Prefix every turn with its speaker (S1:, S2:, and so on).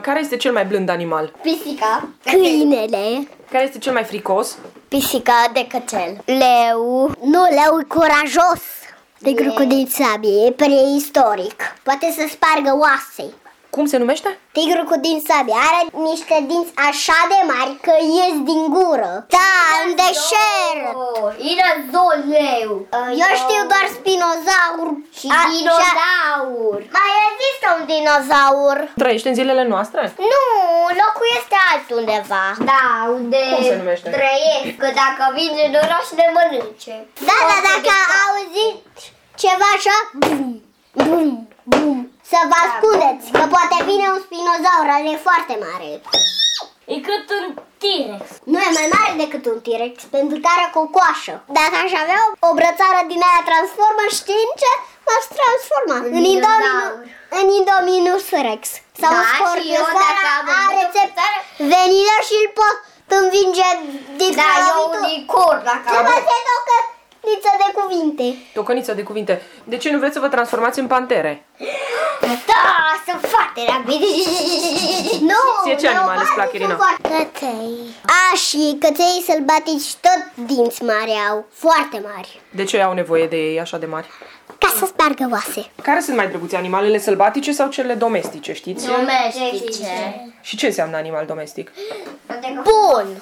S1: Care este cel mai blând animal?
S2: Pisica.
S3: Câinele.
S1: Care este cel mai fricos?
S2: Pisica de cățel.
S3: Leu. Nu, leu e curajos. Tigru cu dinți sabie, e preistoric. Poate să spargă oase.
S1: Cum se numește?
S3: Tigru cu dinți sabie are niște dinți așa de mari că ies din gură. Da, în deșert.
S2: Dinozoleu.
S3: Eu știu doar spinozaur
S2: Și dinozaur.
S3: Mai există un dinozaur.
S1: Trăiește în zilele noastre?
S3: Nu, locuiește altundeva.
S2: Da, unde
S1: Cum se numește?
S2: trăiesc, că dacă vine în oraș ne mănânce.
S3: Da, dar dacă auzit ceva așa, bum, bum, bum, să vă ascundeți, că poate vine un spinozaur, ale e foarte mare.
S2: E cât un T-Rex.
S3: Nu e mai mare decât un T-Rex, pentru că are cocoașă. Dacă aș avea o brățară din aia transformă, știi în ce? M-aș transforma în Indominus Rex. Sau
S2: Da,
S3: în
S2: și eu dacă am o
S3: are
S2: brățară
S3: venilă și îl pot învinge din
S2: Da, eu unicorn dacă am.
S3: Trebuie să o căniță de cuvinte.
S1: Tocăniță de cuvinte. De ce nu vreți să vă transformați în pantere?
S2: Da, sunt foarte rapid.
S3: Nu,
S1: Ție ce animale îți plac, Irina?
S3: Căței. Și căței sălbatici tot dinți mari au, foarte mari.
S1: De ce au nevoie de ei așa de mari?
S3: Ca să spargă oase.
S1: Care sunt mai drăguțe, animalele sălbatice sau cele domestice, știți?
S2: Domestice.
S1: Și ce înseamnă animal domestic?
S3: Bun.